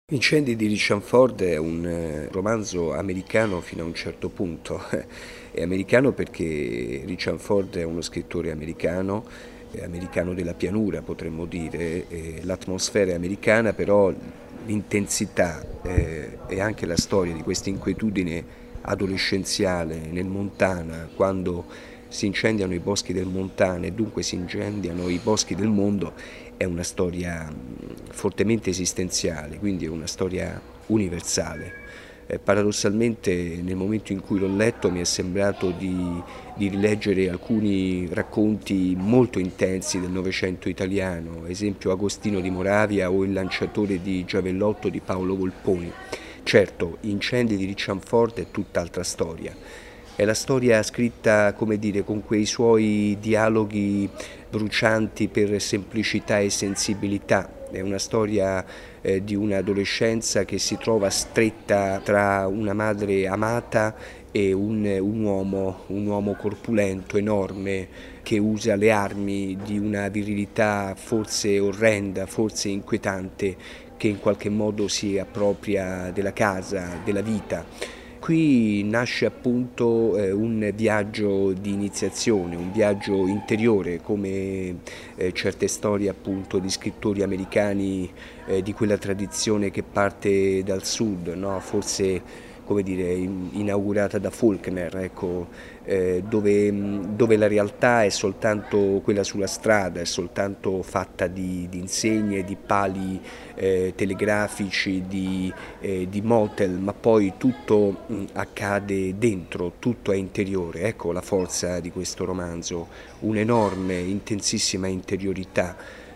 Incendi di Richard Ford è un romanzo americano fino a un certo punto. È americano perché Richard Ford è uno scrittore americano, è americano della pianura potremmo dire, e l'atmosfera è americana, però l'intensità e anche la storia di questa inquietudine adolescenziale nel Montana, quando si incendiano i boschi del Montana e dunque si incendiano i boschi del mondo, è una storia fortemente esistenziale, quindi è una storia universale. Paradossalmente nel momento in cui l'ho letto mi è sembrato di rileggere alcuni racconti molto intensi del Novecento italiano, ad esempio Agostino di Moravia o Il lanciatore di giavellotto di Paolo Volponi. Certo, Gli incendi di Richard Ford è tutt'altra storia. È la storia scritta, come dire, con quei suoi dialoghi brucianti per semplicità e sensibilità. È una storia di un'adolescenza che si trova stretta tra una madre amata e un uomo corpulento, enorme, che usa le armi di una virilità forse orrenda, forse inquietante, che in qualche modo si appropria della casa, della vita. Qui nasce appunto un viaggio di iniziazione, un viaggio interiore, come certe storie appunto di scrittori americani di quella tradizione che parte dal sud, no? Forse come dire, inaugurata da Faulkner, ecco, dove la realtà è soltanto quella sulla strada, è soltanto fatta di insegne, di pali telegrafici, di motel, ma poi tutto accade dentro, tutto è interiore. Ecco la forza di questo romanzo, un'enorme, intensissima interiorità.